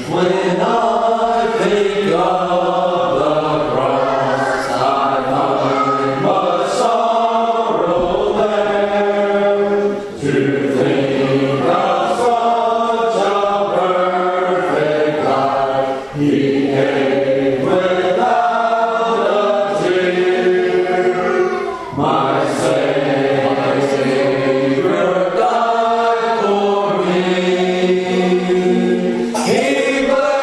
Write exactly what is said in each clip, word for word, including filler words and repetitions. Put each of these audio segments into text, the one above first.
When I think of the cross, I find much sorrow there. To think of such a perfect life, He gave without a tear. My Savior died for me. He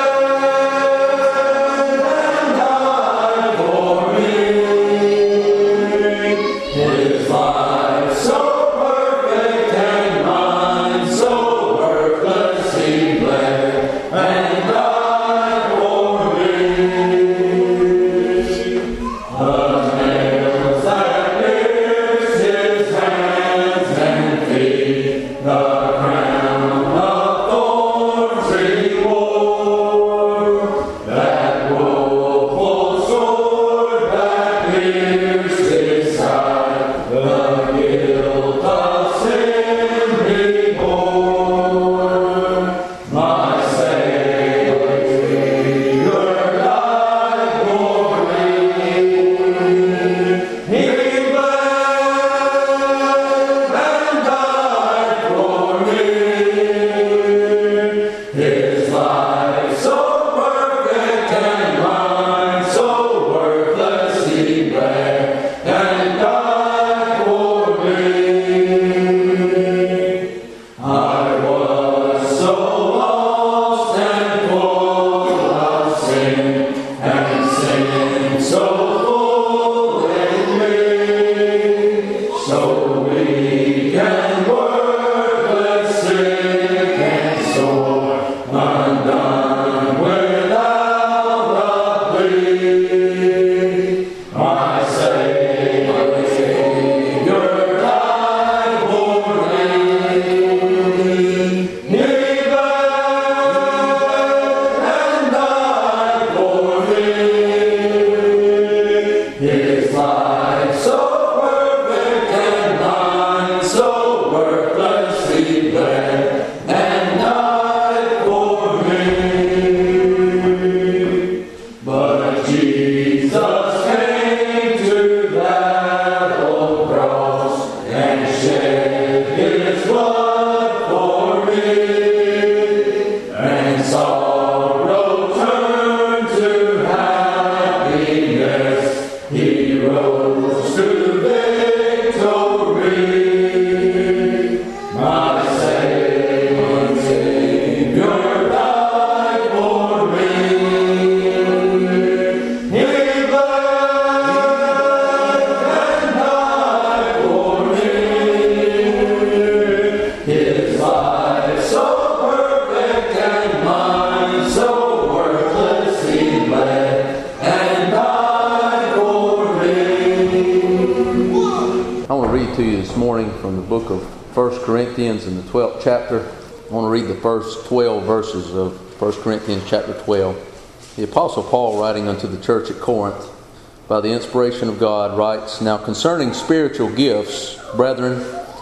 First Corinthians in the twelfth chapter. I want to read the first twelve verses of First Corinthians chapter twelve. The Apostle Paul, writing unto the church at Corinth, by the inspiration of God, writes, Now concerning spiritual gifts, brethren,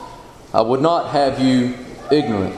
I would not have you ignorant.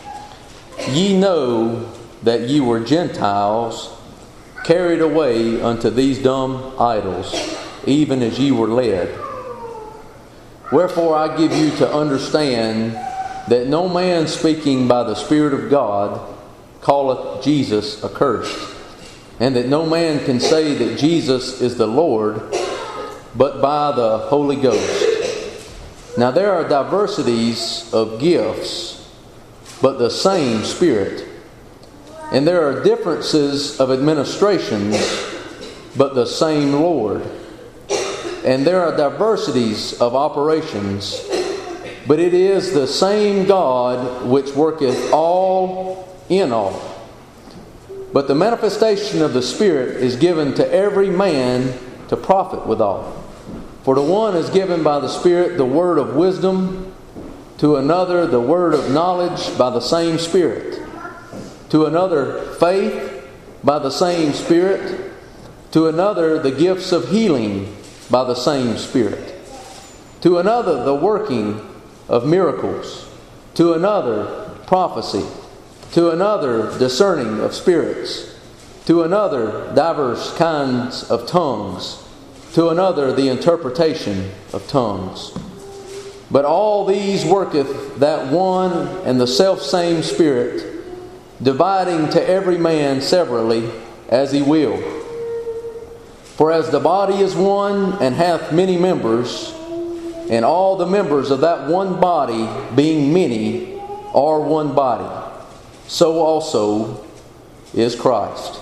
Ye know that ye were Gentiles, carried away unto these dumb idols, even as ye were led. Wherefore I give you to understand that no man speaking by the Spirit of God calleth Jesus accursed, and that no man can say that Jesus is the Lord, but by the Holy Ghost. Now there are diversities of gifts, but the same Spirit. And there are differences of administrations, but the same Lord. And there are diversities of operations, but it is the same God which worketh all in all. But the manifestation of the Spirit is given to every man to profit withal. For to one is given by the Spirit the word of wisdom, to another the word of knowledge by the same Spirit, to another faith by the same Spirit, to another the gifts of healing by the same Spirit, to another the working of miracles, to another prophecy, to another discerning of spirits, to another divers kinds of tongues, to another the interpretation of tongues. But all these worketh that one and the selfsame Spirit, dividing to every man severally as he will. For as the body is one and hath many members, and all the members of that one body, being many, are one body, so also is Christ.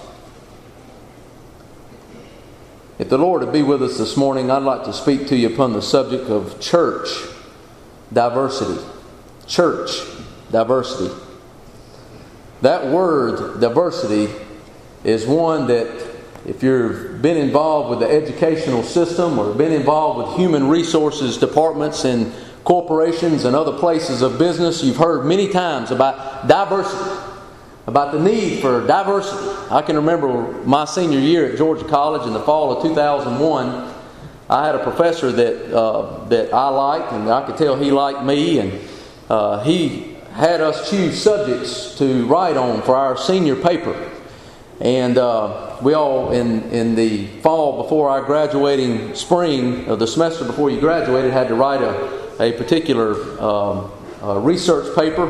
If the Lord would be with us this morning, I'd like to speak to you upon the subject of church diversity. Church diversity. That word, diversity, is one that if you've been involved with the educational system or been involved with human resources departments in corporations and other places of business, you've heard many times about diversity, about the need for diversity. I can remember my senior year at Georgia College in the fall of two thousand one. I had a professor that uh, that I liked, and I could tell he liked me, and uh, he had us choose subjects to write on for our senior paper. And uh, we all, in, in the fall before our graduating spring, of the semester before you graduated, had to write a, a particular um, uh, research paper.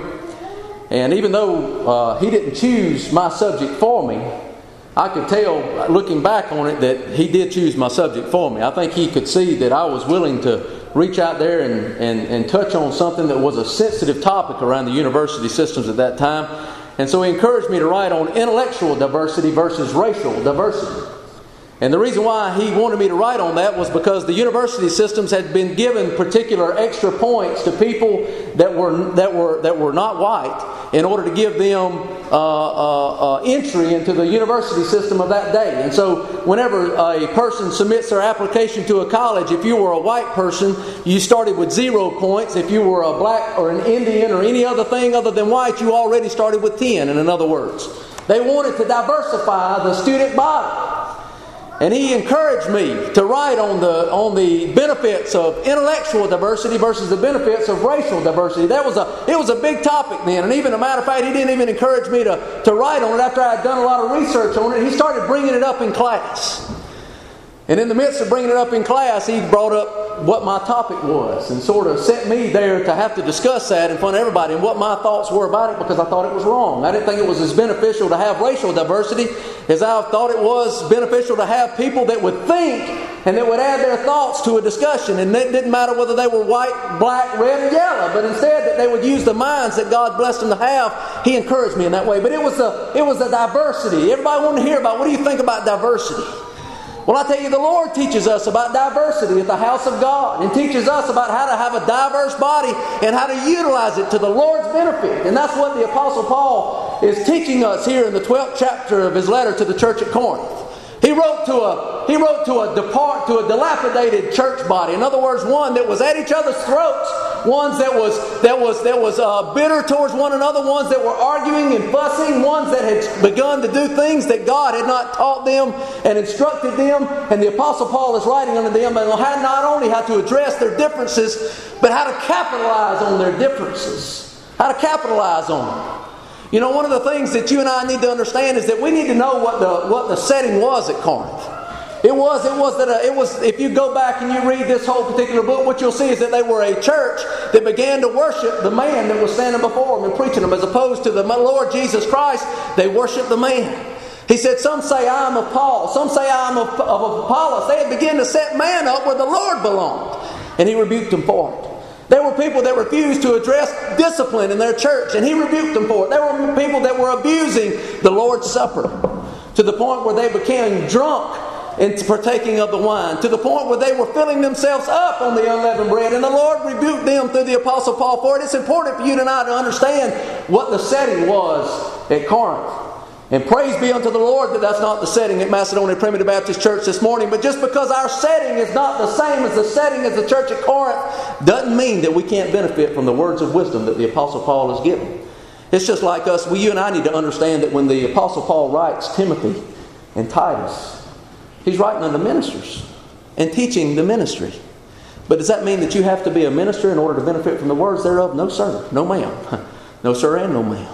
And even though uh, he didn't choose my subject for me, I could tell, looking back on it, that he did choose my subject for me. I think he could see that I was willing to reach out there and, and, and touch on something that was a sensitive topic around the university systems at that time. And so he encouraged me to write on intellectual diversity versus racial diversity. And the reason why he wanted me to write on that was because the university systems had been given particular extra points to people that were that were that were not white in order to give them uh, uh, uh, entry into the university system of that day. And so whenever a person submits their application to a college, if you were a white person, you started with zero points. If you were a black or an Indian or any other thing other than white, you already started with ten, in other words. They wanted to diversify the student body. And he encouraged me to write on the on the benefits of intellectual diversity versus the benefits of racial diversity. That was a it was a big topic then. And even a matter of fact, he didn't even encourage me to, to write on it after I had done a lot of research on it. He started bringing it up in class. And in the midst of bringing it up in class, he brought up what my topic was and sort of set me there to have to discuss that in front of everybody and what my thoughts were about it, because I thought it was wrong. I didn't think it was as beneficial to have racial diversity as I thought it was beneficial to have people that would think and that would add their thoughts to a discussion. And it didn't matter whether they were white, black, red, or yellow, but instead that they would use the minds that God blessed them to have. He encouraged me in that way. But it was the, it was the diversity. Everybody wanted to hear about, what do you think about diversity? Well, I tell you, the Lord teaches us about diversity at the house of God, and teaches us about how to have a diverse body and how to utilize it to the Lord's benefit. And that's what the Apostle Paul is teaching us here in the twelfth chapter of his letter to the church at Corinth. He wrote to a he wrote to a depart to a dilapidated church body. In other words, one that was at each other's throats, ones that was that was that was uh, bitter towards one another, ones that were arguing and fussing, ones that had begun to do things that God had not taught them and instructed them. And the Apostle Paul is writing unto them and how not only how to address their differences, but how to capitalize on their differences, how to capitalize on them. You know, one of the things that you and I need to understand is that we need to know what the what the setting was at Corinth. It was, it was that a, it was. If you go back and you read this whole particular book, what you'll see is that they were a church that began to worship the man that was standing before them and preaching them, as opposed to the Lord Jesus Christ. They worshiped the man. He said, "Some say I am of Paul, some say I am of, of Apollos." They had begun to set man up where the Lord belonged, and he rebuked them for it. There were people that refused to address discipline in their church, and he rebuked them for it. There were people that were abusing the Lord's Supper to the point where they became drunk in partaking of the wine, to the point where they were filling themselves up on the unleavened bread, and the Lord rebuked them through the Apostle Paul for it. It's important for you and I to understand what the setting was at Corinth. And praise be unto the Lord that that's not the setting at Macedonia Primitive Baptist Church this morning. But just because our setting is not the same as the setting as the church at Corinth doesn't mean that we can't benefit from the words of wisdom that the Apostle Paul has given. It's just like us. We, you and I need to understand that when the Apostle Paul writes Timothy and Titus, he's writing unto ministers and teaching the ministry. But does that mean that you have to be a minister in order to benefit from the words thereof? No, sir. No, ma'am. No, sir, and no, ma'am.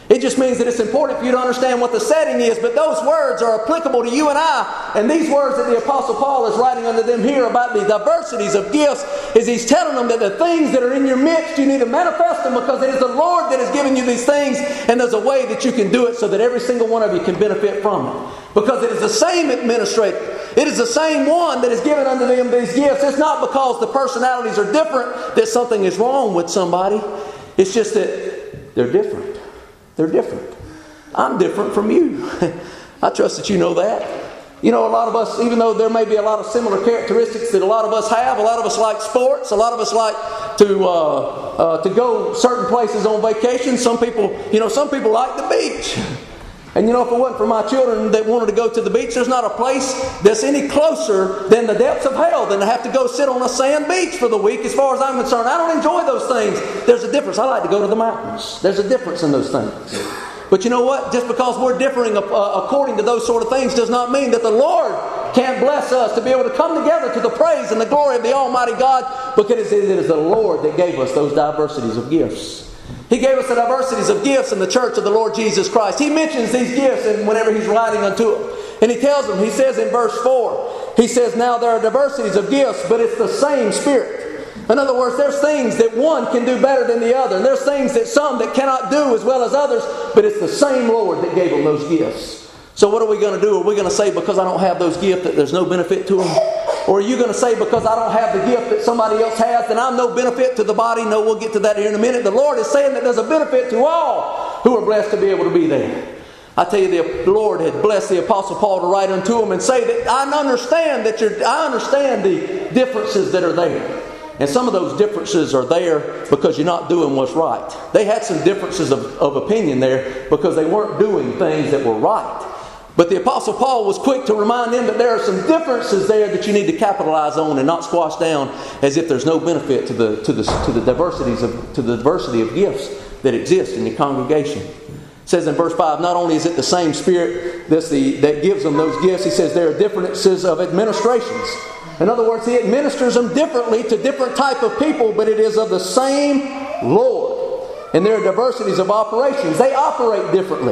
It just means that it's important for you to understand what the setting is, but those words are applicable to you and I. And these words that the Apostle Paul is writing unto them here about the diversities of gifts is he's telling them that the things that are in your midst, you need to manifest them because it is the Lord that has given you these things, and there's a way that you can do it so that every single one of you can benefit from it. Because it is the same administrator. It is the same one that has given unto them these gifts. It's not because the personalities are different that something is wrong with somebody. It's just that they're different. They're different. I'm different from you. I trust that you know that. You know, a lot of us, even though there may be a lot of similar characteristics that a lot of us have, a lot of us like sports, a lot of us like to uh, uh, to go certain places on vacation. Some people, you know, some people like the beach. And you know, if it wasn't for my children that wanted to go to the beach, there's not a place that's any closer than the depths of hell than to have to go sit on a sand beach for the week as far as I'm concerned. I don't enjoy those things. There's a difference. I like to go to the mountains. There's a difference in those things. But you know what? Just because we're differing uh, according to those sort of things does not mean that the Lord can't bless us to be able to come together to the praise and the glory of the Almighty God, because it is the Lord that gave us those diversities of gifts. He gave us the diversities of gifts in the church of the Lord Jesus Christ. He mentions these gifts and whenever he's writing unto them. And he tells them, he says in verse four, he says, now there are diversities of gifts, but it's the same Spirit. In other words, there's things that one can do better than the other. And there's things that some that cannot do as well as others, but it's the same Lord that gave them those gifts. So what are we going to do? Are we going to say because I don't have those gifts that there's no benefit to them? Or are you going to say because I don't have the gift that somebody else has, then I'm no benefit to the body? No, we'll get to that here in a minute. The Lord is saying that there's a benefit to all who are blessed to be able to be there. I tell you, the Lord had blessed the Apostle Paul to write unto him and say that I understand that you're, I understand the differences that are there. And some of those differences are there because you're not doing what's right. They had some differences of, of opinion there because they weren't doing things that were right. But the Apostle Paul was quick to remind them that there are some differences there that you need to capitalize on and not squash down as if there's no benefit to the to the to the diversities of to the diversity of gifts that exist in your congregation. It says in verse five, not only is it the same Spirit that's the that gives them those gifts, he says there are differences of administrations. In other words, he administers them differently to different type of people, but it is of the same Lord. And there are diversities of operations. They operate differently.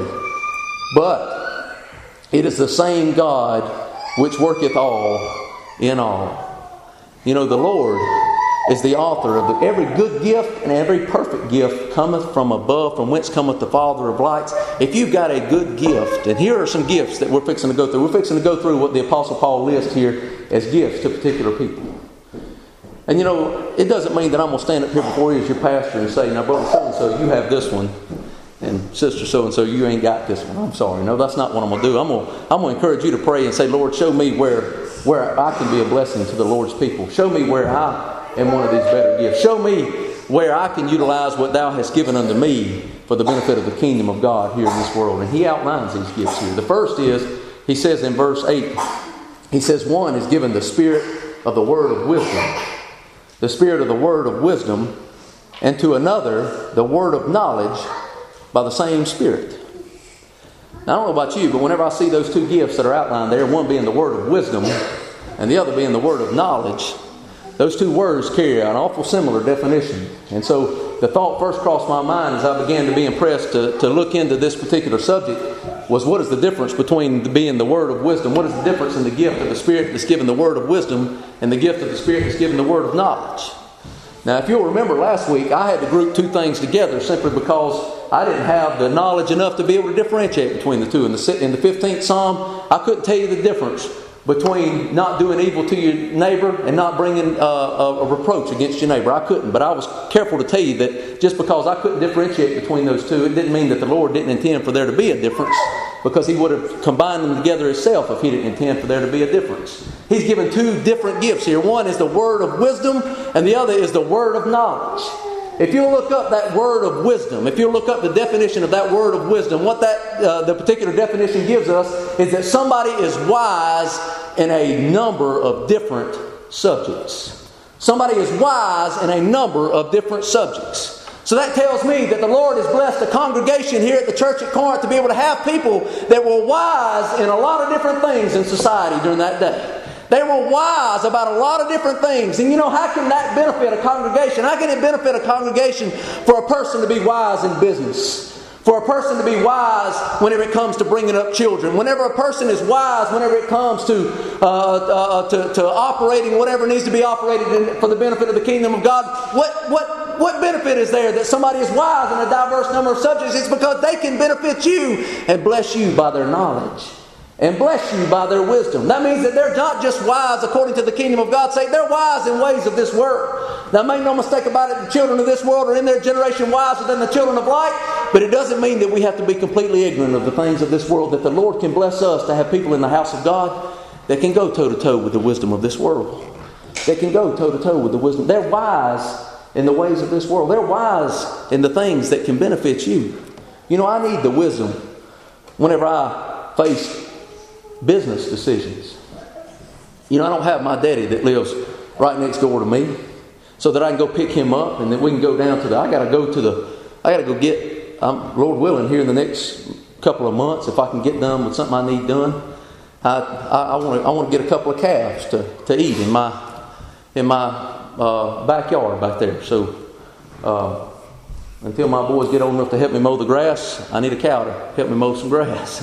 But it is the same God which worketh all in all. You know, the Lord is the author of the, every good gift and every perfect gift cometh from above, from whence cometh the Father of lights. If you've got a good gift, and here are some gifts that we're fixing to go through. We're fixing to go through what the Apostle Paul lists here as gifts to particular people. And you know, it doesn't mean that I'm going to stand up here before you as your pastor and say, now brother so-and-so, you have this one. And sister so-and-so, you ain't got this one. I'm sorry. No, that's not what I'm going to do. I'm going to, I'm going to encourage you to pray and say, Lord, show me where, where I can be a blessing to the Lord's people. Show me where I am one of these better gifts. Show me where I can utilize what thou hast given unto me for the benefit of the kingdom of God here in this world. And he outlines these gifts here. The first is, he says in verse eight, he says one is given the spirit of the word of wisdom. The spirit of the word of wisdom. And to another, the word of knowledge by the same Spirit. Now, I don't know about you, but whenever I see those two gifts that are outlined there, one being the word of wisdom and the other being the word of knowledge, those two words carry an awful similar definition. And so the thought first crossed my mind as I began to be impressed to, to look into this particular subject was, what is the difference between being the word of wisdom? What is the difference in the gift of the Spirit that's given the word of wisdom and the gift of the Spirit that's given the word of knowledge? Now, if you'll remember last week, I had to group two things together simply because I didn't have the knowledge enough to be able to differentiate between the two. In the, in the fifteenth Psalm, I couldn't tell you the difference between not doing evil to your neighbor and not bringing uh, a, a reproach against your neighbor. I couldn't, but I was careful to tell you that just because I couldn't differentiate between those two, it didn't mean that the Lord didn't intend for there to be a difference, because he would have combined them together himself if he didn't intend for there to be a difference. He's given two different gifts here. One is the word of wisdom, and the other is the word of knowledge. If you look up that word of wisdom, if you look up the definition of that word of wisdom, what that uh, the particular definition gives us is that somebody is wise in a number of different subjects. Somebody is wise in a number of different subjects. So that tells me that the Lord has blessed a congregation here at the church at Corinth to be able to have people that were wise in a lot of different things in society during that day. They were wise about a lot of different things. And you know, how can that benefit a congregation? How can it benefit a congregation for a person to be wise in business? For a person to be wise whenever it comes to bringing up children, whenever a person is wise, whenever it comes to uh, uh, to, to operating whatever needs to be operated in, for the benefit of the kingdom of God, what what what benefit is there that somebody is wise in a diverse number of subjects? It's because they can benefit you and bless you by their knowledge and bless you by their wisdom. That means that they're not just wise according to the kingdom of God's sake. They're wise in ways of this world. Now, make no mistake about it, the children of this world are in their generation wiser than the children of light, but it doesn't mean that we have to be completely ignorant of the things of this world, that the Lord can bless us to have people in the house of God that can go toe-to-toe with the wisdom of this world. They can go toe-to-toe with the wisdom. They're wise in the ways of this world. They're wise in the things that can benefit you. You know, I need the wisdom whenever I face business decisions. You know, I don't have my daddy that lives right next door to me, so that I can go pick him up and then we can go down to the, I got to go to the, I got to go get, um, Lord willing, here in the next couple of months, if I can get done with something I need done, I I, I want to I want to get a couple of calves to, to eat in my in my uh, backyard back there. So uh, until my boys get old enough to help me mow the grass, I need a cow to help me mow some grass.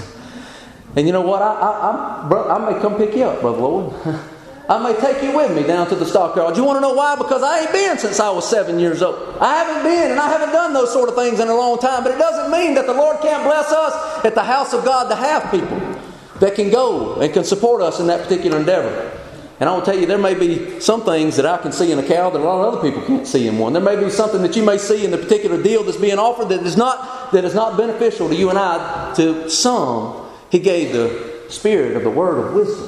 And you know what? I I, I, I may come pick you up, Brother Lord. I may take you with me down to the stockyard. You want to know why? Because I ain't been since I was seven years old. I haven't been, and I haven't done those sort of things in a long time. But it doesn't mean that the Lord can't bless us at the house of God to have people that can go and can support us in that particular endeavor. And I will tell you, there may be some things that I can see in a cow that a lot of other people can't see in one. There may be something that you may see in the particular deal that's being offered that is not that is not beneficial to you and I. To some, He gave the spirit of the word of wisdom.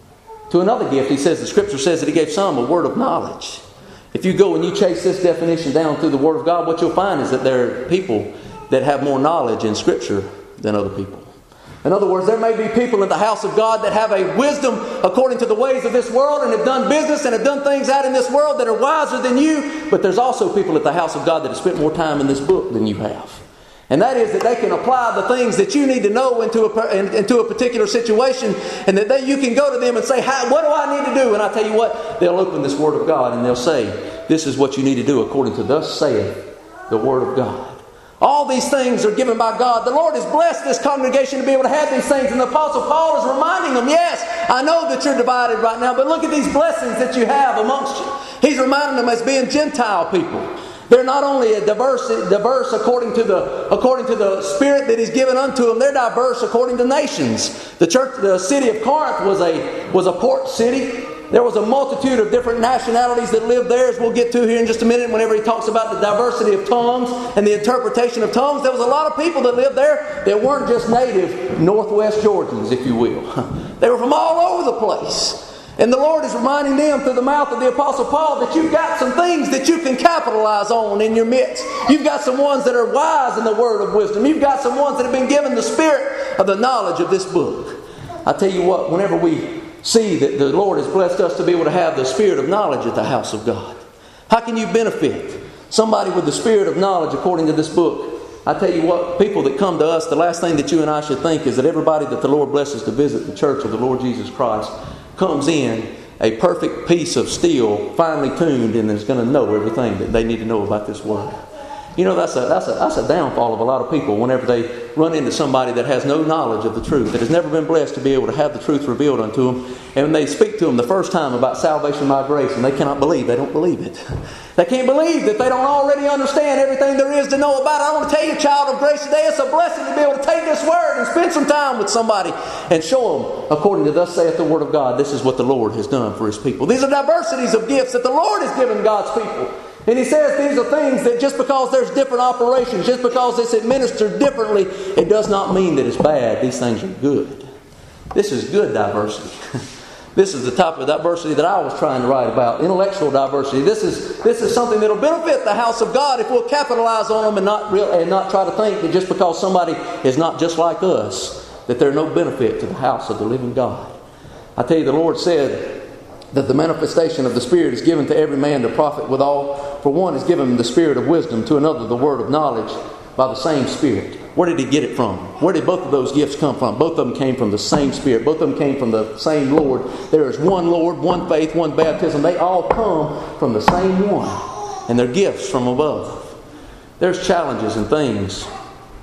To another gift, he says, the Scripture says that He gave some a word of knowledge. If you go and you chase this definition down through the Word of God, what you'll find is that there are people that have more knowledge in Scripture than other people. In other words, there may be people in the house of God that have a wisdom according to the ways of this world and have done business and have done things out in this world that are wiser than you. But there's also people at the house of God that have spent more time in this book than you have. And that is that they can apply the things that you need to know into a, into a particular situation, and that they, you can go to them and say, How, what do I need to do? And I tell you what, they'll open this Word of God and they'll say, this is what you need to do according to thus saith the Word of God. All these things are given by God. The Lord has blessed this congregation to be able to have these things. And the Apostle Paul is reminding them, yes, I know that you're divided right now, but look at these blessings that you have amongst you. He's reminding them as being Gentile people. They're not only a diverse, diverse according to the according to the Spirit that He's given unto them. They're diverse according to nations. The church, the city of Corinth was a was a port city. There was a multitude of different nationalities that lived there, as we'll get to here in just a minute. Whenever he talks about the diversity of tongues and the interpretation of tongues, there was a lot of people that lived there that weren't just native Northwest Georgians, if you will. They were from all over the place. And the Lord is reminding them through the mouth of the Apostle Paul that you've got some things that you can capitalize on in your midst. You've got some ones that are wise in the word of wisdom. You've got some ones that have been given the spirit of the knowledge of this book. I tell you what, whenever we see that the Lord has blessed us to be able to have the spirit of knowledge at the house of God, how can you benefit somebody with the spirit of knowledge according to this book? I tell you what, people that come to us, the last thing that you and I should think is that everybody that the Lord blesses to visit the church of the Lord Jesus Christ comes in a perfect piece of steel, finely tuned, and is going to know everything that they need to know about this word. You know, that's a that's a that's a downfall of a lot of people whenever they run into somebody that has no knowledge of the truth, that has never been blessed to be able to have the truth revealed unto them, and when they speak to them the first time about salvation by grace, and they cannot believe, they don't believe it. They can't believe that they don't already understand everything there is to know about it. I want to tell you, child of grace, today it's a blessing to be able to take this word and spend some time with somebody and show them, according to thus saith the Word of God, this is what the Lord has done for His people. These are diversities of gifts that the Lord has given God's people. And He says these are things that just because there's different operations, just because it's administered differently, it does not mean that it's bad. These things are good. This is good diversity. This is the type of diversity that I was trying to write about. Intellectual diversity. This is this is something that will benefit the house of God if we'll capitalize on them and not real, and not try to think that just because somebody is not just like us, that they're no benefit to the house of the living God. I tell you, the Lord said that the manifestation of the Spirit is given to every man to profit withal. For one is given the spirit of wisdom, to another the word of knowledge by the same Spirit. Where did He get it from? Where did both of those gifts come from? Both of them came from the same Spirit. Both of them came from the same Lord. There is one Lord, one faith, one baptism. They all come from the same one. And they're gifts from above. There's challenges and things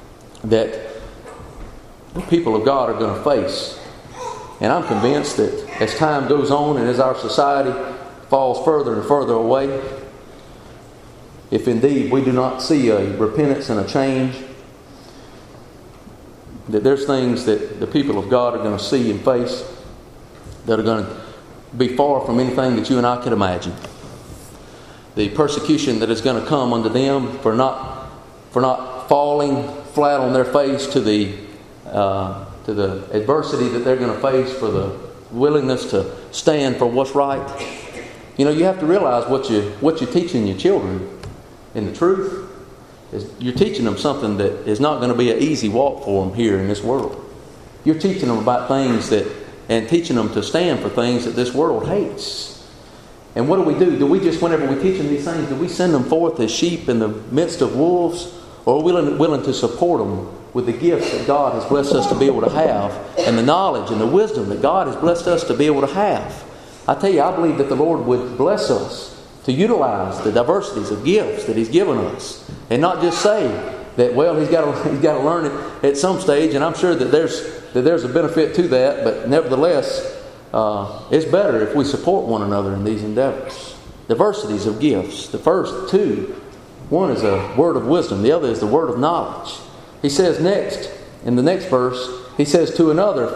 that the people of God are going to face. And I'm convinced that as time goes on and as our society falls further and further away, if indeed we do not see a repentance and a change, that there's things that the people of God are going to see and face that are going to be far from anything that you and I could imagine. The persecution that is going to come unto them for not for not falling flat on their face to the uh, to the adversity that they're going to face, for the willingness to stand for what's right. You know, you have to realize what you what you're teaching your children in the truth is you're teaching them something that is not going to be an easy walk for them here in this world. You're teaching them about things that, and teaching them to stand for things that this world hates. And what do we do? Do we just, whenever we teach them these things, do we send them forth as sheep in the midst of wolves? Or are we willing, willing to support them with the gifts that God has blessed us to be able to have, and the knowledge and the wisdom that God has blessed us to be able to have? I tell you, I believe that the Lord would bless us to utilize the diversities of gifts that He's given us, and not just say that, well, he's got to he's got to learn it at some stage. And I'm sure that there's that there's a benefit to that, but nevertheless, uh, it's better if we support one another in these endeavors. Diversities of gifts. The first two, one is a word of wisdom, the other is the word of knowledge. He says next, in the next verse, he says to another,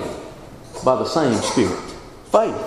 faith by the same Spirit. Faith.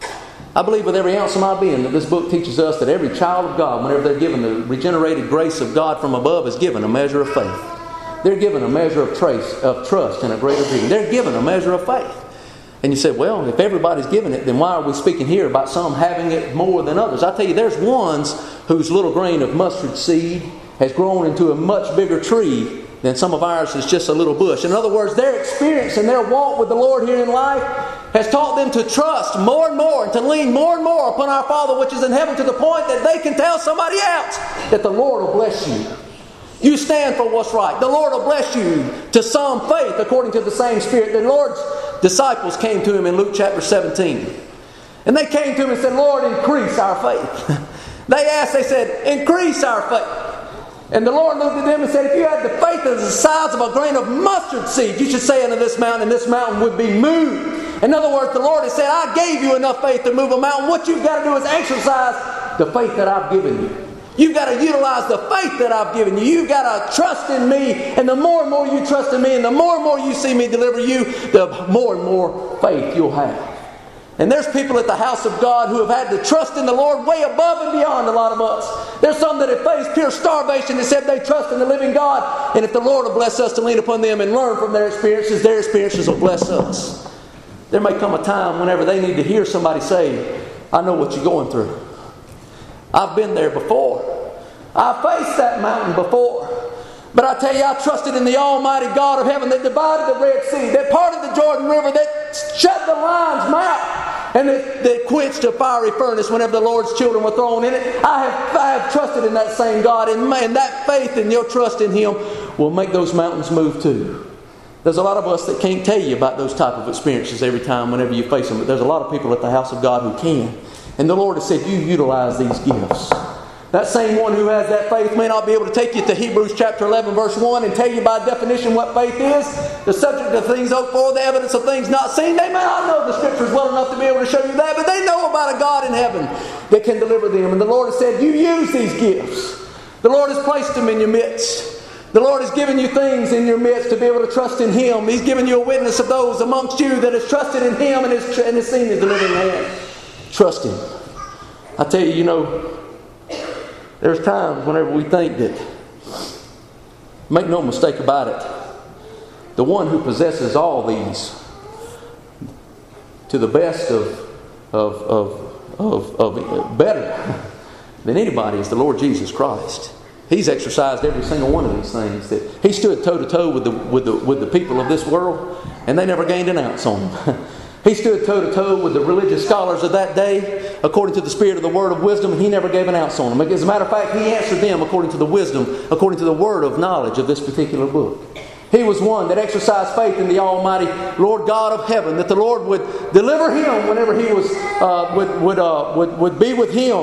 I believe with every ounce of my being that this book teaches us that every child of God, whenever they're given the regenerated grace of God from above, is given a measure of faith. They're given a measure of trace of trust and a greater being. They're given a measure of faith. And you say, well, if everybody's given it, then why are we speaking here about some having it more than others? I tell you, there's ones whose little grain of mustard seed has grown into a much bigger tree than some of ours is just a little bush. In other words, their experience and their walk with the Lord here in life has taught them to trust more and more and to lean more and more upon our Father which is in heaven, to the point that they can tell somebody else that the Lord will bless you. You stand for what's right. The Lord will bless you to some faith according to the same Spirit. The Lord's disciples came to Him in Luke chapter seventeen. And they came to Him and said, Lord, increase our faith. They asked, they said, increase our faith. And the Lord looked at them and said, if you had the faith as the size of a grain of mustard seed, you should say unto this mountain, and this mountain would be moved. In other words, the Lord has said, I gave you enough faith to move a mountain. What you've got to do is exercise the faith that I've given you. You've got to utilize the faith that I've given you. You've got to trust in me. And the more and more you trust in me, and the more and more you see me deliver you, the more and more faith you'll have. And there's people at the house of God who have had to trust in the Lord way above and beyond a lot of us. There's some that have faced pure starvation and said they trust in the living God. And if the Lord will bless us to lean upon them and learn from their experiences, their experiences will bless us. There may come a time whenever they need to hear somebody say, I know what you're going through. I've been there before. I've faced that mountain before. But I tell you, I trusted in the Almighty God of heaven that divided the Red Sea, that parted the Jordan River, that shut the lion's mouth, and that, that quenched a fiery furnace whenever the Lord's children were thrown in it. I have, I have trusted in that same God, and man, that faith and your trust in Him will make those mountains move too. There's a lot of us that can't tell you about those type of experiences every time whenever you face them, but there's a lot of people at the house of God who can. And the Lord has said, you utilize these gifts. That same one who has that faith may not be able to take you to Hebrews chapter eleven verse one and tell you by definition what faith is. The subject of things hoped for, the evidence of things not seen. They may not know the Scriptures well enough to be able to show you that, but they know about a God in heaven that can deliver them. And the Lord has said, you use these gifts. The Lord has placed them in your midst. The Lord has given you things in your midst to be able to trust in Him. He's given you a witness of those amongst you that has trusted in Him and has, and has seen His delivering hand. Trust Him. I tell you, you know, there's times whenever we think that, make no mistake about it, the one who possesses all these to the best of, of, of, of, of better than anybody is the Lord Jesus Christ. He's exercised every single one of these things. That He stood toe to toe with the with the with the people of this world, and they never gained an ounce on Him. He stood toe to toe with the religious scholars of that day, according to the spirit of the word of wisdom, and He never gave an ounce on them. As a matter of fact, He answered them according to the wisdom, according to the word of knowledge of this particular book. He was one that exercised faith in the Almighty Lord God of heaven, that the Lord would deliver him whenever he was uh, would would, uh, would would be with him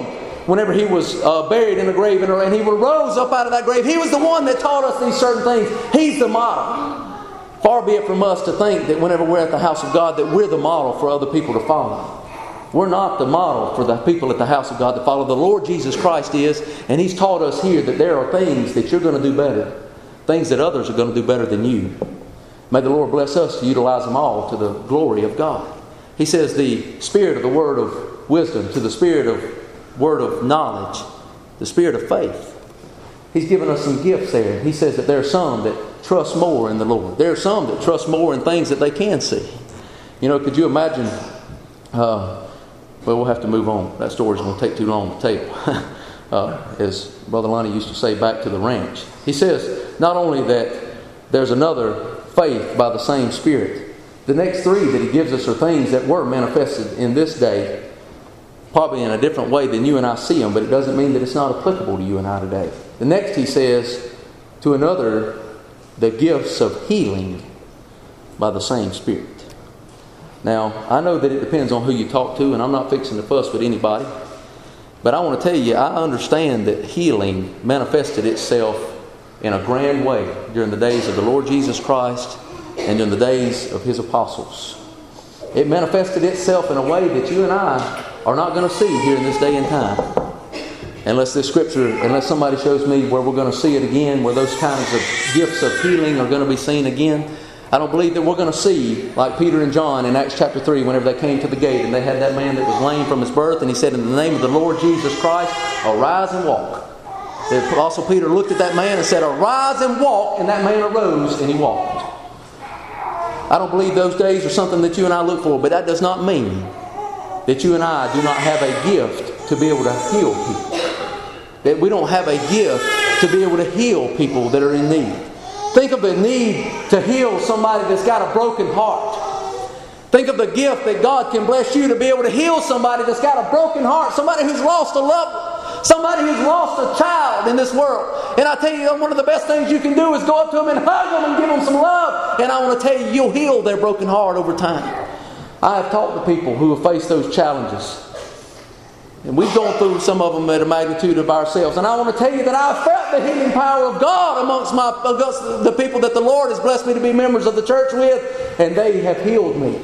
whenever he was uh, buried in a grave and, and he rose up out of that grave, he was the one that taught us these certain things. He's the model. Far be it from us to think that whenever we're at the house of God that we're the model for other people to follow. We're not the model for the people at the house of God to follow. The Lord Jesus Christ is, and He's taught us here that there are things that you're going to do better. Things that others are going to do better than you. May the Lord bless us to utilize them all to the glory of God. He says the spirit of the word of wisdom to the spirit of word of knowledge, the spirit of faith. He's given us some gifts there. He says that there are some that trust more in the Lord. There are some that trust more in things that they can see. You know, could you imagine... Uh, well, we'll have to move on. That story's going to take too long to tell. uh, as Brother Lonnie used to say, back to the ranch. He says not only that there's another faith by the same Spirit. The next three that he gives us are things that were manifested in this day, probably in a different way than you and I see them, but it doesn't mean that it's not applicable to you and I today. The next he says, to another, the gifts of healing by the same Spirit. Now, I know that it depends on who you talk to, and I'm not fixing to fuss with anybody. But I want to tell you, I understand that healing manifested itself in a grand way during the days of the Lord Jesus Christ and during the days of His apostles. It manifested itself in a way that you and I are not going to see here in this day and time. Unless this scripture, unless somebody shows me where we're going to see it again, where those kinds of gifts of healing are going to be seen again. I don't believe that we're going to see, like Peter and John in Acts chapter three, whenever they came to the gate and they had that man that was lame from his birth, and he said, in the name of the Lord Jesus Christ, arise and walk. The Apostle Peter looked at that man and said, arise and walk, and that man arose and he walked. I don't believe those days are something that you and I look for, but that does not mean that you and I do not have a gift to be able to heal people. That we don't have a gift to be able to heal people that are in need. Think of the need to heal somebody that's got a broken heart. Think of the gift that God can bless you to be able to heal somebody that's got a broken heart. Somebody who's lost a loved one. Somebody who's lost a child in this world. And I tell you, one of the best things you can do is go up to them and hug them and give them some love. And I want to tell you, you'll heal their broken heart over time. I have talked to people who have faced those challenges. And we've gone through some of them at a magnitude of ourselves. And I want to tell you that I felt the healing power of God amongst my amongst the people that the Lord has blessed me to be members of the church with. And they have healed me.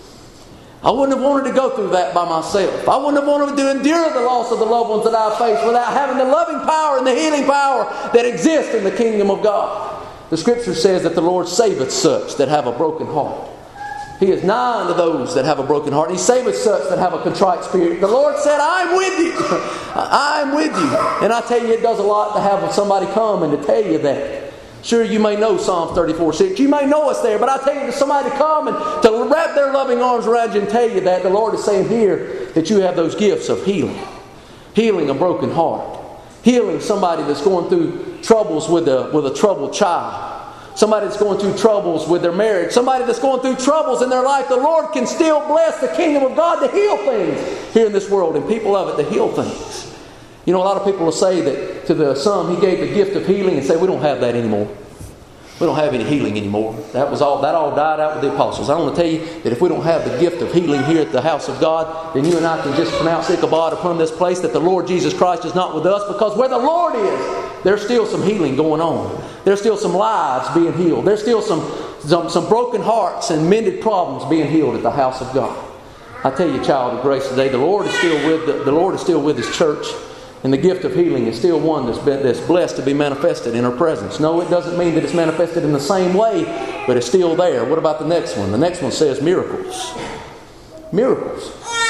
I wouldn't have wanted to go through that by myself. I wouldn't have wanted to endure the loss of the loved ones that I faced without having the loving power and the healing power that exists in the kingdom of God. The Scripture says that the Lord saveth such that have a broken heart. He is nigh unto those that have a broken heart. He saveth such that have a contrite spirit. The Lord said, I'm with you. I'm with you. And I tell you, it does a lot to have somebody come and to tell you that. Sure, you may know Psalms thirty-four six. You may know us there. But I tell you, to somebody to come and to wrap their loving arms around you and tell you that the Lord is saying here that you have those gifts of healing. Healing a broken heart. Healing somebody that's going through troubles with a, with a troubled child. Somebody that's going through troubles with their marriage. Somebody that's going through troubles in their life. The Lord can still bless the kingdom of God to heal things here in this world. And people of it to heal things. You know, a lot of people will say that to the some He gave the gift of healing and say, we don't have that anymore. We don't have any healing anymore. That was all. That all died out with the apostles. I want to tell you that if we don't have the gift of healing here at the house of God, then you and I can just pronounce Ichabod upon this place that the Lord Jesus Christ is not with us, because where the Lord is, there's still some healing going on. There's still some lives being healed. There's still some, some, some broken hearts and mended problems being healed at the house of God. I tell you, child of grace, today, the Lord is still with the, the Lord is still with His church. And the gift of healing is still one that's, been, that's blessed to be manifested in her presence. No, it doesn't mean that it's manifested in the same way, but it's still there. What about the next one? The next one says miracles. Miracles.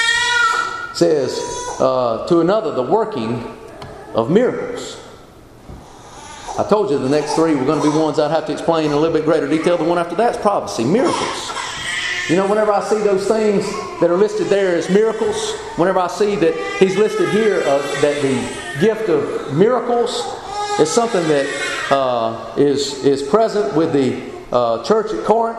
It says uh, to another, the working of miracles. I told you the next three were going to be ones I'd have to explain in a little bit greater detail. The one after that is prophecy, miracles. You know, whenever I see those things that are listed there as miracles, whenever I see that he's listed here, uh, that the gift of miracles is something that uh, is, is present with the uh, church at Corinth,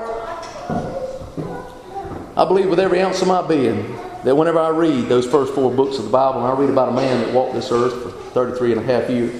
I believe with every ounce of my being that whenever I read those first four books of the Bible, and I read about a man that walked this earth for thirty-three and a half years,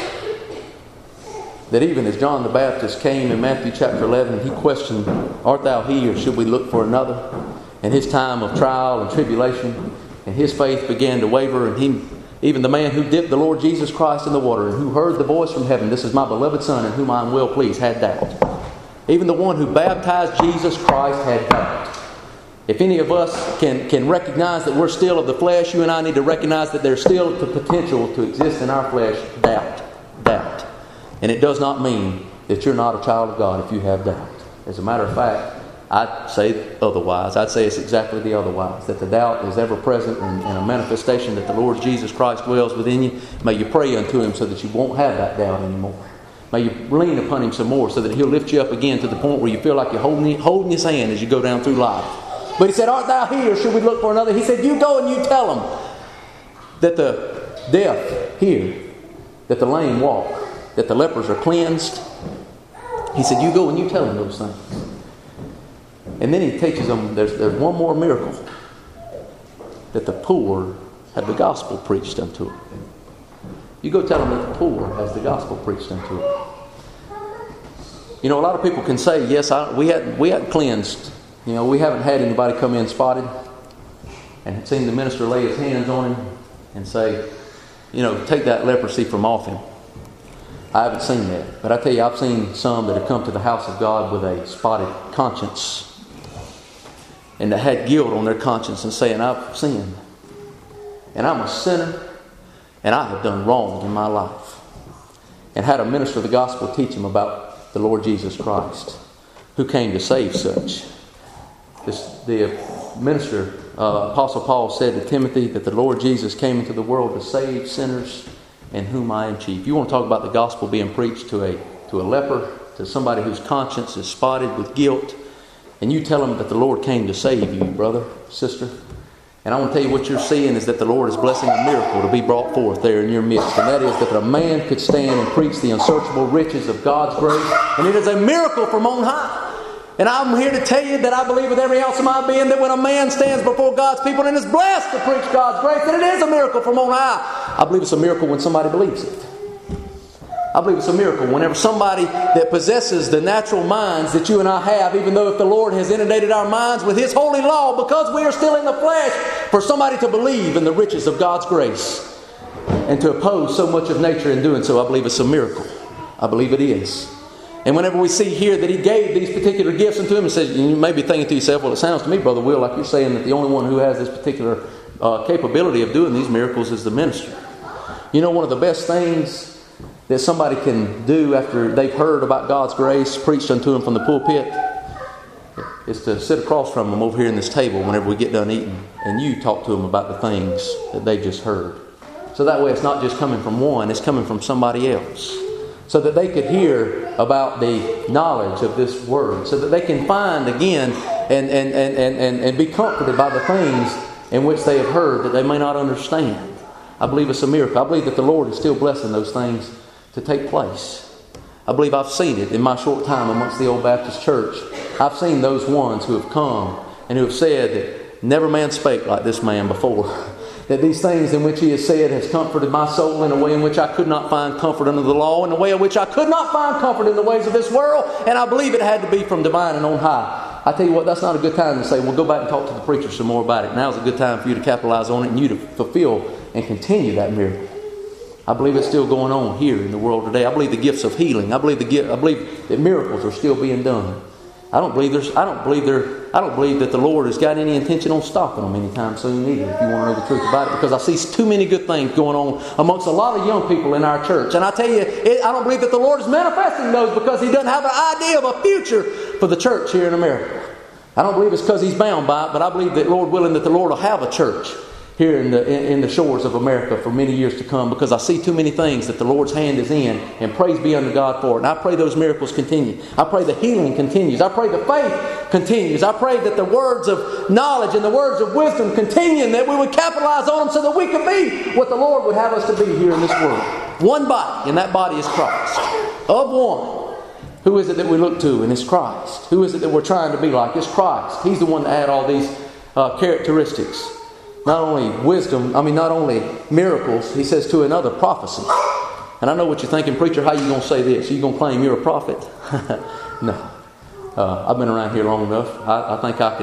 that even as John the Baptist came in Matthew chapter eleven, he questioned, art thou he, or should we look for another? In his time of trial and tribulation, and his faith began to waver, and he Even the man who dipped the Lord Jesus Christ in the water and who heard the voice from heaven, "This is my beloved Son in whom I am well pleased," had doubt. Even the one who baptized Jesus Christ had doubt. If any of us can, can recognize that we're still of the flesh, you and I need to recognize that there's still the potential to exist in our flesh doubt. Doubt. And it does not mean that you're not a child of God if you have doubt. As a matter of fact, I'd say otherwise. I'd say it's exactly the otherwise. That the doubt is ever present and, and a manifestation that the Lord Jesus Christ dwells within you. May you pray unto Him so that you won't have that doubt anymore. May you lean upon Him some more so that He'll lift you up again to the point where you feel like you're holding, holding His hand as you go down through life. But He said, "Art thou here? Should we look for another?" He said, "You go and you tell them that the deaf hear, that the lame walk, that the lepers are cleansed." He said, "You go and you tell them those things." And then He teaches them there's, there's one more miracle. That the poor have the gospel preached unto them. You go tell them that the poor has the gospel preached unto them. You know, a lot of people can say, "Yes, I, we hadn't we hadn't cleansed. You know, we haven't had anybody come in spotted and seen the minister lay his hands on him and say, you know, take that leprosy from off him." I haven't seen that. But I tell you, I've seen some that have come to the house of God with a spotted conscience and that had guilt on their conscience and saying, "I've sinned. And I'm a sinner. And I have done wrong in my life." And had a minister of the gospel teach him about the Lord Jesus Christ, who came to save such. This, the minister, uh, Apostle Paul, said to Timothy that the Lord Jesus came into the world to save sinners, in whom I am chief. You want to talk about the gospel being preached to a to a leper, to somebody whose conscience is spotted with guilt, and you tell them that the Lord came to save you, brother, sister. And I want to tell you what you're seeing is that the Lord is blessing a miracle to be brought forth there in your midst. And that is that a man could stand and preach the unsearchable riches of God's grace. And it is a miracle from on high. And I'm here to tell you that I believe with every ounce of my being that when a man stands before God's people and is blessed to preach God's grace, that it is a miracle from on high. I believe it's a miracle when somebody believes it. I believe it's a miracle whenever somebody that possesses the natural minds that you and I have, even though if the Lord has inundated our minds with His holy law, because we are still in the flesh, for somebody to believe in the riches of God's grace and to oppose so much of nature in doing so, I believe it's a miracle. I believe it is. And whenever we see here that He gave these particular gifts unto him, and says, you may be thinking to yourself, well, it sounds to me, Brother Will, like you're saying that the only one who has this particular uh, capability of doing these miracles is the minister. You know, one of the best things that somebody can do after they've heard about God's grace preached unto them from the pulpit is to sit across from them over here in this table whenever we get done eating, and you talk to them about the things that they just heard. So that way it's not just coming from one, it's coming from somebody else. So that they could hear about the knowledge of this word. So that they can find again and, and, and, and, and be comforted by the things in which they have heard that they may not understand. I believe it's a miracle. I believe that the Lord is still blessing those things to take place. I believe I've seen it in my short time amongst the Old Baptist Church. I've seen those ones who have come and who have said that never man spake like this man before. That these things in which he has said has comforted my soul in a way in which I could not find comfort under the law, in a way in which I could not find comfort in the ways of this world, and I believe it had to be from divine and on high. I tell you what, that's not a good time to say, well, go back and talk to the preacher some more about it. Now's a good time for you to capitalize on it and you to fulfill and continue that miracle. I believe it's still going on here in the world today. I believe the gifts of healing. I believe the gift, I believe that miracles are still being done. I don't believe there's. I don't believe there. I don't believe that the Lord has got any intention on stopping them anytime soon either. If you want to know the truth about it, because I see too many good things going on amongst a lot of young people in our church, and I tell you, it, I don't believe that the Lord is manifesting those because He doesn't have an idea of a future for the church here in America. I don't believe it's because He's bound by it, but I believe that, Lord willing, that the Lord will have a church here in the in, in the shores of America for many years to come, because I see too many things that the Lord's hand is in, and praise be unto God for it. And I pray those miracles continue. I pray the healing continues. I pray the faith continues. I pray that the words of knowledge and the words of wisdom continue, and that we would capitalize on them so that we could be what the Lord would have us to be here in this world. One body, and that body is Christ. Of one. Who is it that we look to? And it's Christ. Who is it that we're trying to be like? It's Christ. He's the one that had all these uh, characteristics. Not only wisdom, I mean not only miracles, He says to another prophecy. And I know what you're thinking, preacher, how are you going to say this? Are you going to claim you're a prophet? No. Uh, I've been around here long enough. I, I think I can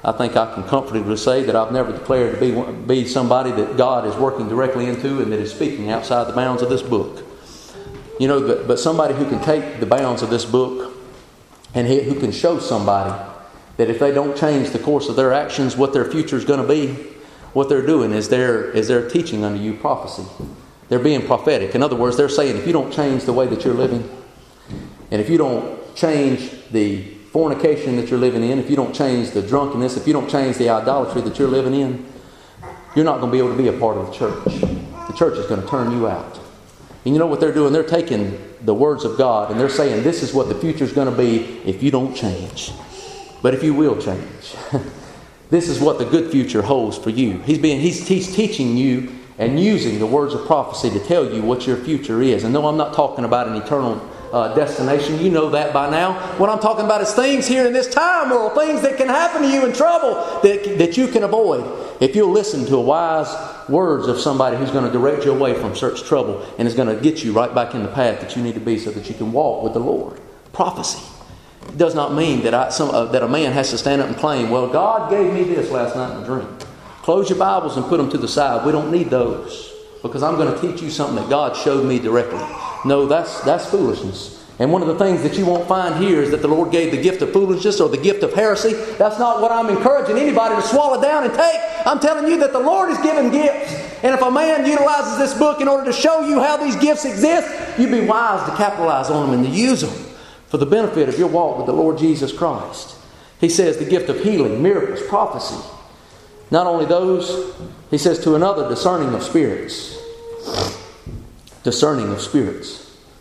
I think I can comfortably say that I've never declared to be, be somebody that God is working directly into and that is speaking outside the bounds of this book. You know, but, but somebody who can take the bounds of this book and who can show somebody that if they don't change the course of their actions, what their future is going to be, what they're doing is they're, is they're teaching unto you prophecy. They're being prophetic. In other words, they're saying if you don't change the way that you're living, and if you don't change the fornication that you're living in, if you don't change the drunkenness, if you don't change the idolatry that you're living in, you're not going to be able to be a part of the church. The church is going to turn you out. And you know what they're doing? They're taking the words of God and they're saying this is what the future is going to be if you don't change. But if you will change, this is what the good future holds for you. He's being, he's, he's teaching you and using the words of prophecy to tell you what your future is. And no, I'm not talking about an eternal uh, destination. You know that by now. What I'm talking about is things here in this time world, things that can happen to you in trouble that, that you can avoid if you'll listen to a wise words of somebody who's going to direct you away from such trouble and is going to get you right back in the path that you need to be so that you can walk with the Lord. Prophecy. It does not mean that I, some, uh, that a man has to stand up and claim, well, God gave me this last night in a dream. Close your Bibles and put them to the side. We don't need those because I'm going to teach you something that God showed me directly. No, that's that's foolishness. And one of the things that you won't find here is that the Lord gave the gift of foolishness or the gift of heresy. That's not what I'm encouraging anybody to swallow down and take. I'm telling you that the Lord is giving gifts. And if a man utilizes this book in order to show you how these gifts exist, you'd be wise to capitalize on them and to use them for the benefit of your walk with the Lord Jesus Christ. He says the gift of healing, miracles, prophecy. Not only those, he says to another, discerning of spirits. Discerning of spirits.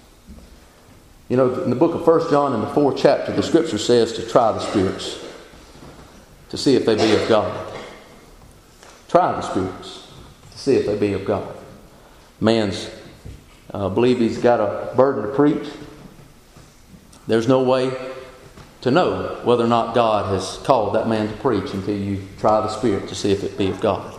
You know, in the book of First John in the fourth chapter, the scripture says to try the spirits, to see if they be of God. Try the spirits, to see if they be of God. Man's uh, believe he's got a burden to preach. There's no way to know whether or not God has called that man to preach until you try the Spirit to see if it be of God.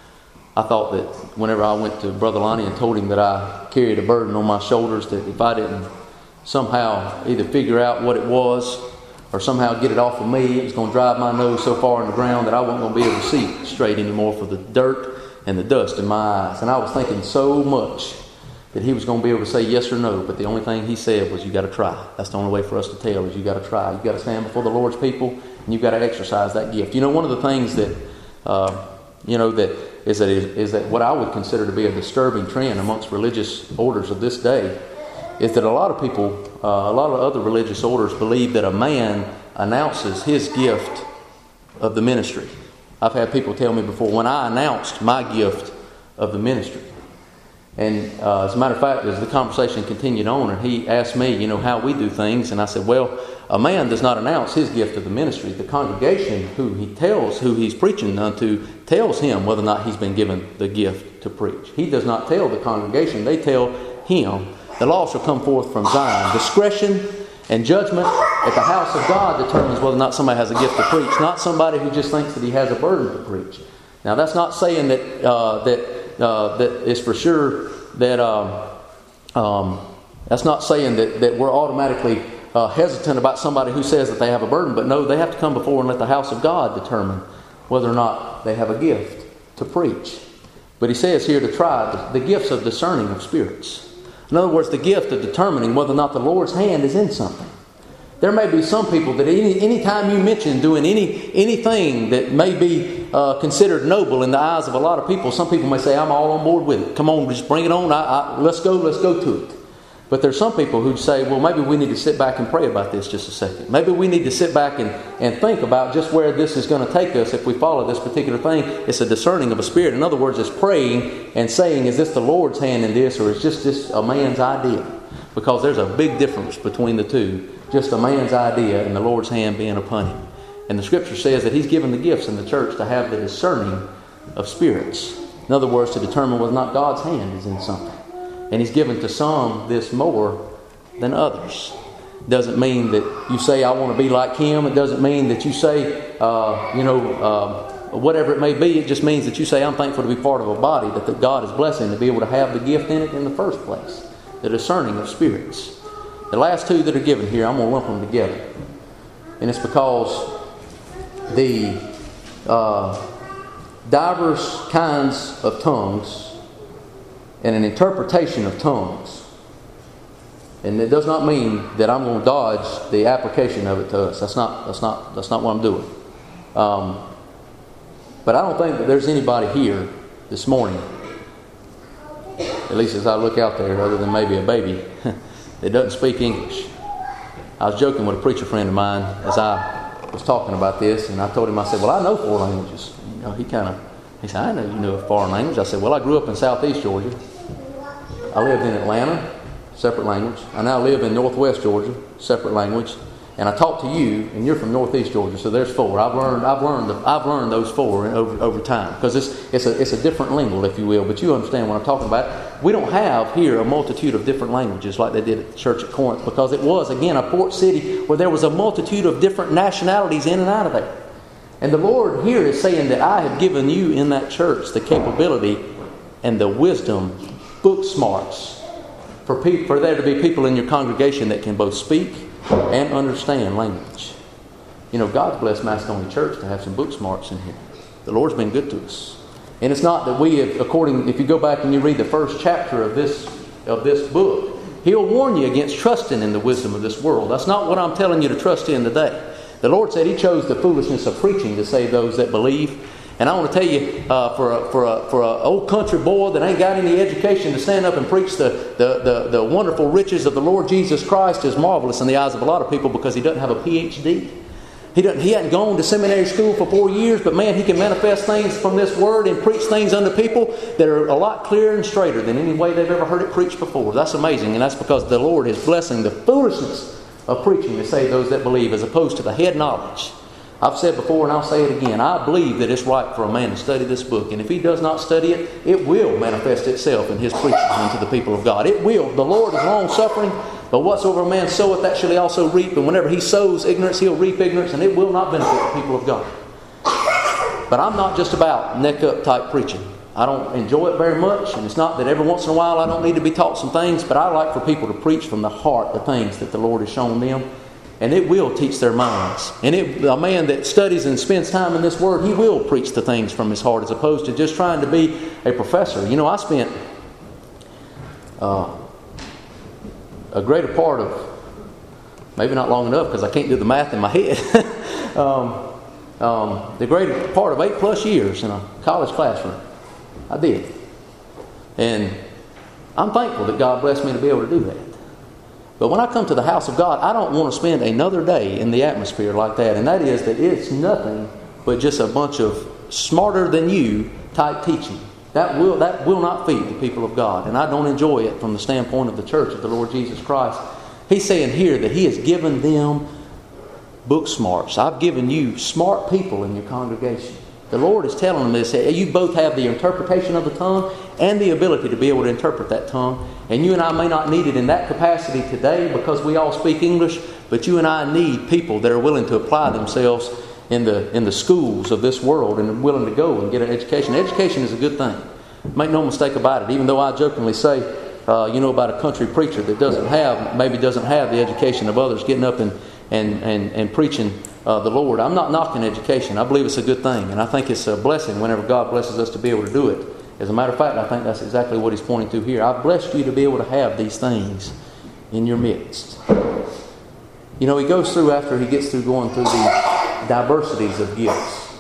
I thought that whenever I went to Brother Lonnie and told him that I carried a burden on my shoulders, that if I didn't somehow either figure out what it was or somehow get it off of me, it was going to drive my nose so far in the ground that I wasn't going to be able to see straight anymore for the dirt and the dust in my eyes. And I was thinking so much that he was going to be able to say yes or no, but the only thing he said was, you got to try. That's the only way for us to tell is you got to try. You got to stand before the Lord's people and you've got to exercise that gift. You know, one of the things that uh, you know that is that is that what I would consider to be a disturbing trend amongst religious orders of this day is that a lot of people, uh, a lot of other religious orders believe that a man announces his gift of the ministry. I've had people tell me before, when I announced my gift of the ministry. And uh, as a matter of fact, as the conversation continued on, and he asked me, you know, how we do things, and I said, well, a man does not announce his gift of the ministry. The congregation who he tells, who he's preaching unto, tells him whether or not he's been given the gift to preach. He does not tell the congregation. They tell him. The law shall come forth from Zion. Discretion and judgment at the house of God determines whether or not somebody has a gift to preach, not somebody who just thinks that he has a burden to preach. Now, that's not saying that uh, that uh, that is for sure that um, um, that's not saying that, that we're automatically uh, hesitant about somebody who says that they have a burden. But no, they have to come before and let the house of God determine whether or not they have a gift to preach. But he says here to try the, the gifts of discerning of spirits. In other words, the gift of determining whether or not the Lord's hand is in something. There may be some people that any any time you mention doing any anything that may be uh, considered noble in the eyes of a lot of people, some people may say, I'm all on board with it. Come on, just bring it on. I, I, let's go, let's go to it. But there's some people who say, well, maybe we need to sit back and pray about this just a second. Maybe we need to sit back and, and think about just where this is going to take us if we follow this particular thing. It's a discerning of a spirit. In other words, it's praying and saying, is this the Lord's hand in this, or is just this a man's idea? Because there's a big difference between the two. Just a man's idea and the Lord's hand being upon him. And the scripture says that he's given the gifts in the church to have the discerning of spirits. In other words, to determine whether or not God's hand is in something. And he's given to some this more than others. Doesn't mean that you say, I want to be like him. It doesn't mean that you say, uh, you know, uh, whatever it may be. It just means that you say, I'm thankful to be part of a body that, that God is blessing to be able to have the gift in it in the first place. The discerning of spirits. The last two that are given here, I'm going to lump them together. And it's because the uh, diverse kinds of tongues and an interpretation of tongues. And it does not mean that I'm going to dodge the application of it to us. That's not. That's not. That's not what I'm doing. Um, but I don't think that there's anybody here this morning, at least as I look out there, other than maybe a baby, that doesn't speak English. I was joking with a preacher friend of mine as I was talking about this, and I told him, I said, "Well, I know four languages." You know, he kind of he said, "I know you know a foreign language." I said, "Well, I grew up in Southeast Georgia. I lived in Atlanta." Separate language. I now live in Northwest Georgia, separate language, and I talk to you, and you're from Northeast Georgia, so there's four. I've learned, I've learned, the, I've learned those four over over time because it's it's a it's a different lingo, if you will. But you understand what I'm talking about. We don't have here a multitude of different languages like they did at the church at Corinth, because it was again a port city where there was a multitude of different nationalities in and out of there. And the Lord here is saying that I have given you in that church the capability and the wisdom, book smarts. For, pe- for there to be people in your congregation that can both speak and understand language. You know, God's blessed Macedonia Church to have some book smarts in here. The Lord's been good to us. And it's not that we have, according, if you go back and you read the first chapter of this of this book, He'll warn you against trusting in the wisdom of this world. That's not what I'm telling you to trust in today. The Lord said He chose the foolishness of preaching to save those that believe. And I want to tell you, uh, for a, for a, for an old country boy that ain't got any education to stand up and preach the, the, the, the wonderful riches of the Lord Jesus Christ is marvelous in the eyes of a lot of people because he doesn't have a P H D. He doesn't. He hadn't gone to seminary school for four years, but man, he can manifest things from this Word and preach things unto people that are a lot clearer and straighter than any way they've ever heard it preached before. That's amazing, and that's because the Lord is blessing the foolishness of preaching to save those that believe, as opposed to the head knowledge. I've said before and I'll say it again. I believe that it's right for a man to study this book. And if he does not study it, it will manifest itself in his preaching unto the people of God. It will. The Lord is long-suffering, but whatsoever a man soweth, that shall he also reap. And whenever he sows ignorance, he'll reap ignorance, and it will not benefit the people of God. But I'm not just about neck-up type preaching. I don't enjoy it very much, and it's not that every once in a while I don't need to be taught some things, but I like for people to preach from the heart the things that the Lord has shown them. And it will teach their minds. And it, a man that studies and spends time in this Word, he will preach the things from his heart, as opposed to just trying to be a professor. You know, I spent uh, a greater part of, maybe not long enough because I can't do the math in my head, um, um, the greater part of eight plus years in a college classroom. I did. And I'm thankful that God blessed me to be able to do that. But when I come to the house of God, I don't want to spend another day in the atmosphere like that. And that is that it's nothing but just a bunch of smarter than you type teaching. That will that will not feed the people of God. And I don't enjoy it from the standpoint of the church of the Lord Jesus Christ. He's saying here that He has given them book smarts. I've given you smart people in your congregation. The Lord is telling them this. You both have the interpretation of the tongue and the ability to be able to interpret that tongue. And you and I may not need it in that capacity today because we all speak English, but you and I need people that are willing to apply themselves in the in the schools of this world and willing to go and get an education. Education is a good thing. Make no mistake about it. Even though I jokingly say, uh, you know, about a country preacher that doesn't have, maybe doesn't have the education of others getting up and, and, and, and preaching Uh, the Lord. I'm not knocking education. I believe it's a good thing, and I think it's a blessing whenever God blesses us to be able to do it. As a matter of fact, I think that's exactly what He's pointing to here. I've blessed you to be able to have these things in your midst. You know, He goes through, after He gets through going through the diversities of gifts,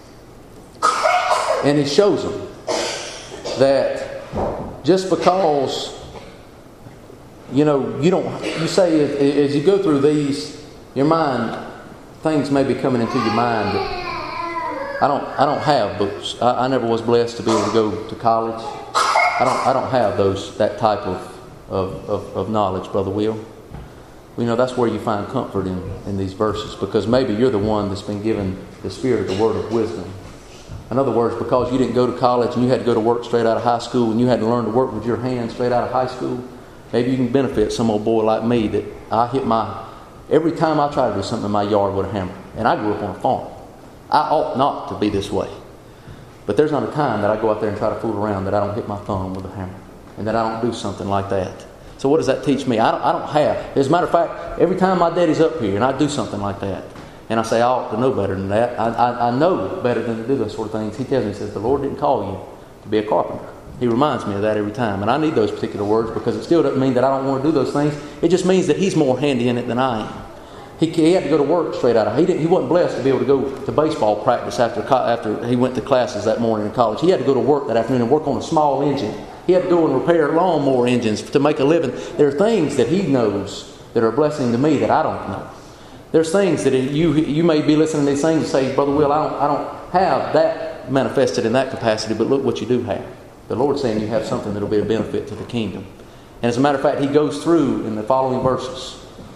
and He shows them that just because, you know, you don't, you say as you go through these, your mind, things may be coming into your mind that I don't. I don't have books. I, I never was blessed to be able to go to college. I don't. I don't have those that type of of, of, of knowledge, Brother Will. You know, that's where you find comfort in, in these verses, because maybe you're the one that's been given the Spirit, the word of wisdom. In other words, because you didn't go to college and you had to go to work straight out of high school and you had to learn to work with your hands straight out of high school, maybe you can benefit some old boy like me that I hit my. Every time I try to do something in my yard with a hammer. And I grew up on a farm. I ought not to be this way. But there's not a time that I go out there and try to fool around that I don't hit my thumb with a hammer. And that I don't do something like that. So what does that teach me? I don't, I don't have. As a matter of fact, every time my daddy's up here and I do something like that, And I say, I ought to know better than that. I, I, I know better than to do those sort of things. He tells me, he says, the Lord didn't call you to be a carpenter. He reminds me of that every time. And I need those particular words because it still doesn't mean that I don't want to do those things. It just means that He's more handy in it than I am. He, he had to go to work straight out of it. He, didn't, he wasn't blessed to be able to go to baseball practice after, after he went to classes that morning in college. He had to go to work that afternoon and work on a small engine. He had to go and repair lawnmower engines to make a living. There are things that he knows that are a blessing to me that I don't know. There's things that you you may be listening to these things and say, Brother Will, I don't, I don't have that manifested in that capacity, but look what you do have. The Lord's saying you have something that will be a benefit to the kingdom. And as a matter of fact, He goes through in the following verses.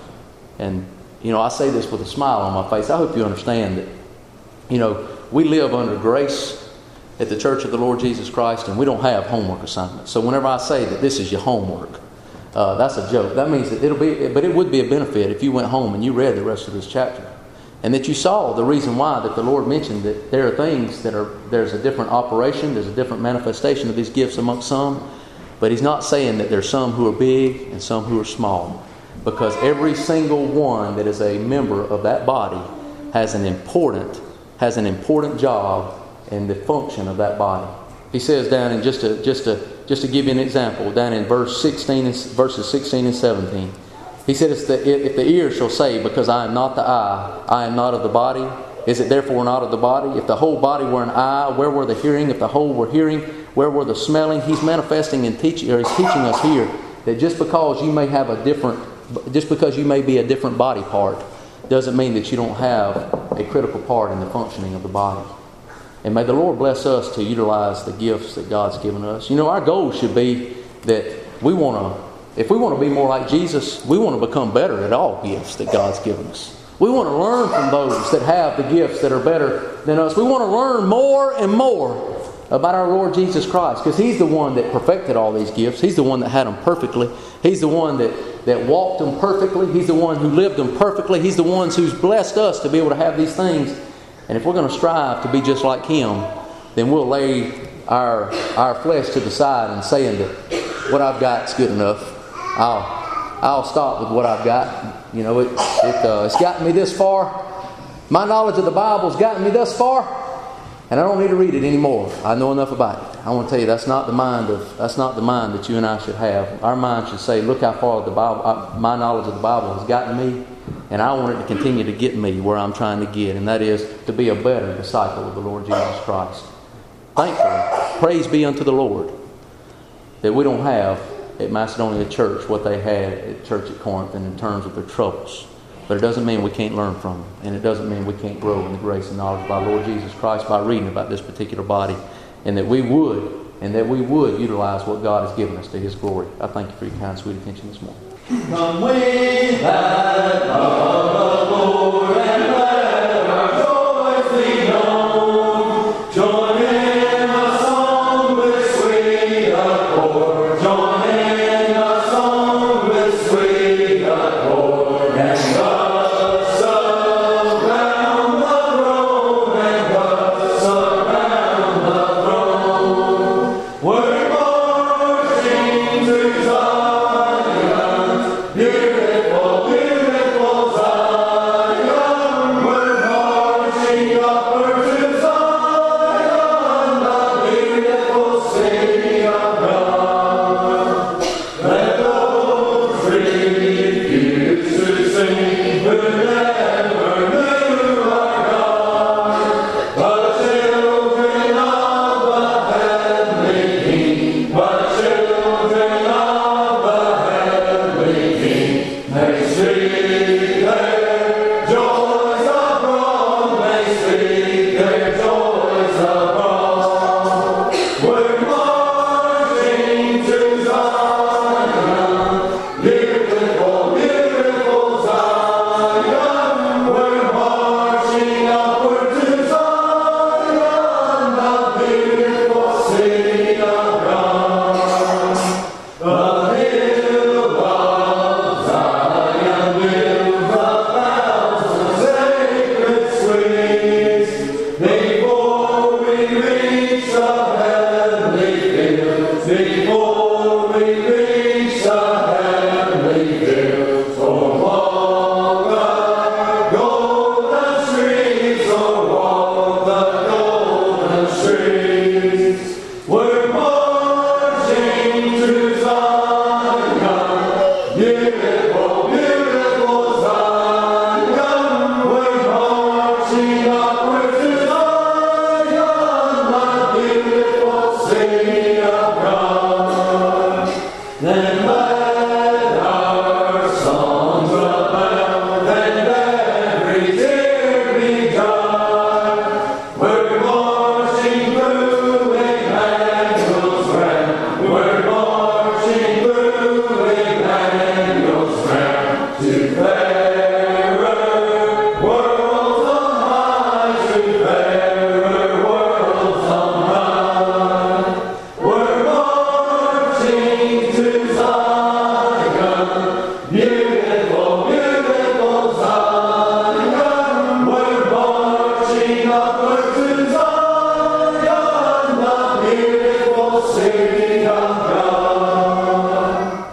And you know, I say this with a smile on my face. I hope you understand that, you know, we live under grace at the Church of the Lord Jesus Christ, and we don't have homework assignments. So whenever I say that this is your homework, uh, that's a joke. That means that it'll be, but it would be a benefit if you went home and you read the rest of this chapter, and that you saw the reason why that the Lord mentioned that there are things that are, there's a different operation, there's a different manifestation of these gifts amongst some, but He's not saying that there's some who are big and some who are small. Because every single one that is a member of that body has an important has an important job in the function of that body. He says down in just to just to just to give you an example, down in verse sixteen, verses sixteen and seventeen, he said, "It's the, if the ear shall say, because I am not the eye, I am not of the body, is it therefore not of the body? If the whole body were an eye, where were the hearing? If the whole were hearing, where were the smelling?" He's manifesting and teaching, or he's teaching us here that just because you may have a different Just because you may be a different body part doesn't mean that you don't have a critical part in the functioning of the body. And may the Lord bless us to utilize the gifts that God's given us. You know, our goal should be that we want to, if we want to be more like Jesus, we want to become better at all gifts that God's given us. We want to learn from those that have the gifts that are better than us. We want to learn more and more about our Lord Jesus Christ, because He's the one that perfected all these gifts. He's the one that had them perfectly. He's the one that, that walked them perfectly. He's the one who lived them perfectly. He's the one who's blessed us to be able to have these things. And if we're going to strive to be just like Him, then we'll lay our our flesh to the side and saying that what I've got is good enough. I'll I'll stop with what I've got. You know, it, it uh, it's gotten me this far. My knowledge of the Bible's gotten me thus far. And I don't need to read it anymore. I know enough about it. I want to tell you, that's not the mind of that's not the mind that you and I should have. Our mind should say, look how far the Bible, uh, my knowledge of the Bible has gotten me, and I want it to continue to get me where I'm trying to get, and that is to be a better disciple of the Lord Jesus Christ. Thankfully, praise be unto the Lord that we don't have at Macedonia Church what they had at Church at Corinth in terms of their troubles. But it doesn't mean we can't learn from them. And it doesn't mean we can't grow in the grace and knowledge of our Lord Jesus Christ by reading about this particular body. And that we would, and that we would utilize what God has given us to His glory. I thank you for your kind, sweet attention this morning. Come with that love of the Lord.